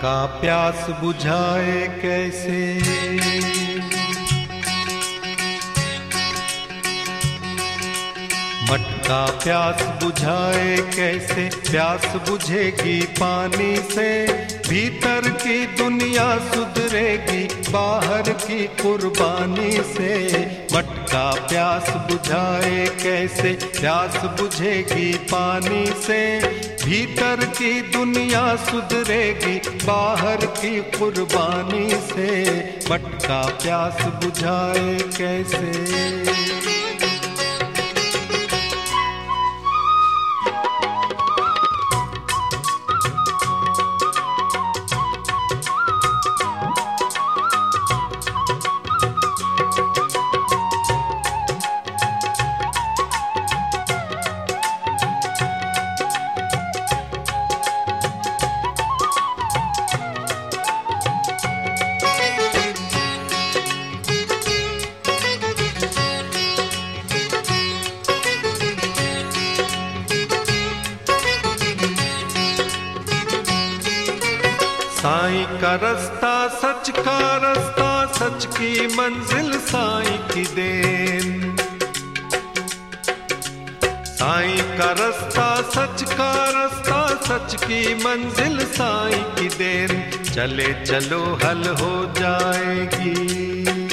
मटका प्यास बुझाए कैसे, मटका प्यास बुझाए कैसे, प्यास बुझेगी पानी से, भीतर की दुनिया सुधरेगी बाहर की कुर्बानी से। मटका प्यास बुझाए कैसे, प्यास बुझेगी पानी से, भीतर की दुनिया सुधरेगी बाहर की कुर्बानी से। मटका प्यास बुझाए कैसे। साईं का रास्ता सच का रास्ता, सच की मंजिल साईं की देन। साईं का रास्ता सच का रास्ता, सच की मंजिल साईं की देन। चले चलो हल हो जाएगी,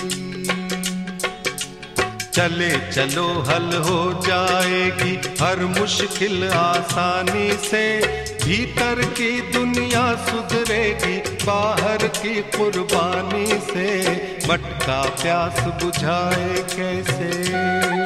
चले चलो हल हो जाएगी हर मुश्किल आसानी से। भीतर की दुनिया सुधरेगी बाहर की कुर्बानी से। मटका प्यास बुझाए कैसे।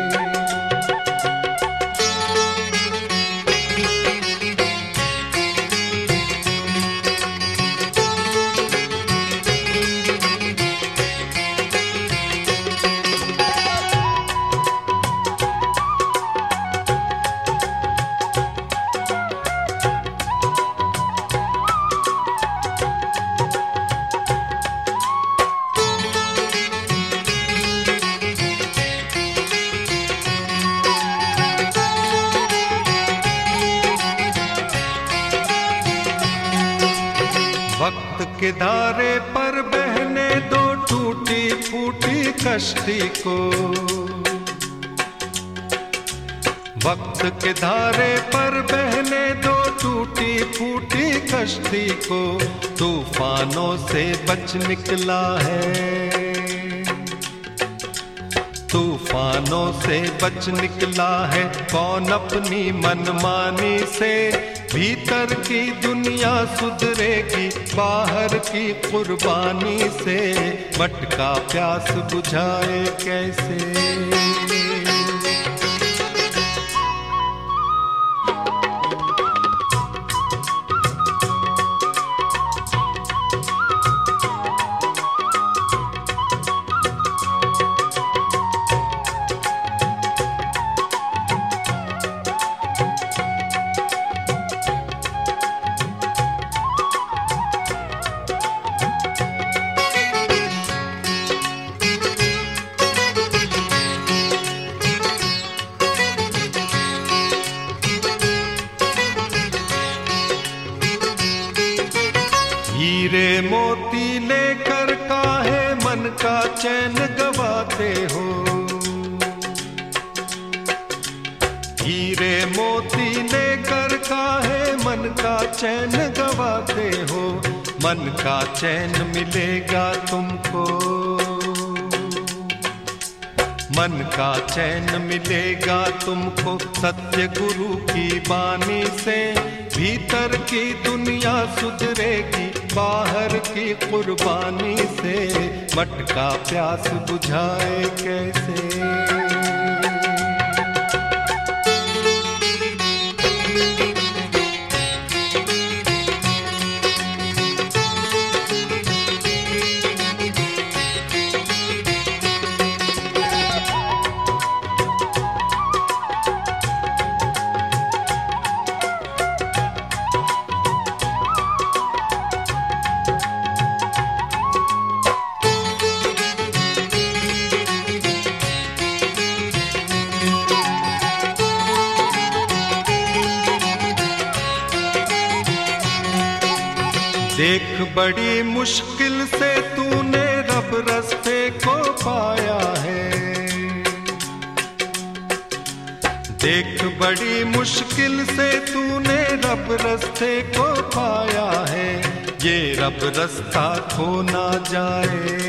वक्त के धारे पर बहने दो टूटी फूटी कश्ती को। वक्त के धारे पर बहने दो टूटी फूटी कश्ती को। तूफानों से बच निकला है, तूफानों से बच निकला है कौन अपनी मनमानी से। भीतर की दुनिया सुधरेगी बाहर की कुर्बानी से। मटका प्यास बुझाए कैसे। हीरे मोती लेकर काहे मन का चैन गवाते हो। हीरे मोती लेकर काहे मन का चैन गवाते हो। मन का चैन मिलेगा तुमको, मन का चैन मिलेगा तुमको सत्य गुरु की बानी से। भीतर की दुनिया सुधरेगी बाहर की कुर्बानी से। मटका प्यास बुझाए कैसे। देख बड़ी मुश्किल से तूने रब रास्ते को पाया है, देख बड़ी मुश्किल से तूने रब रास्ते को पाया है। ये रब रास्ता खो ना जाए,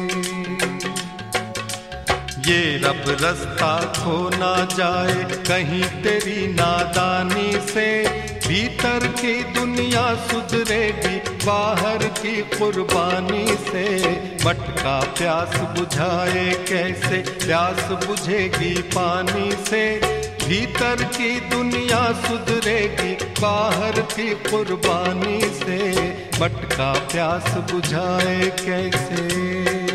ये रब रास्ता खो ना जाए कहीं तेरी नादानी से। भीतर की दुनिया सुधरेगी बाहर की कुर्बानी से। मटका प्यास बुझाए कैसे, प्यास बुझेगी पानी से। भीतर की दुनिया सुधरेगी बाहर की कुर्बानी से। मटका प्यास बुझाए कैसे।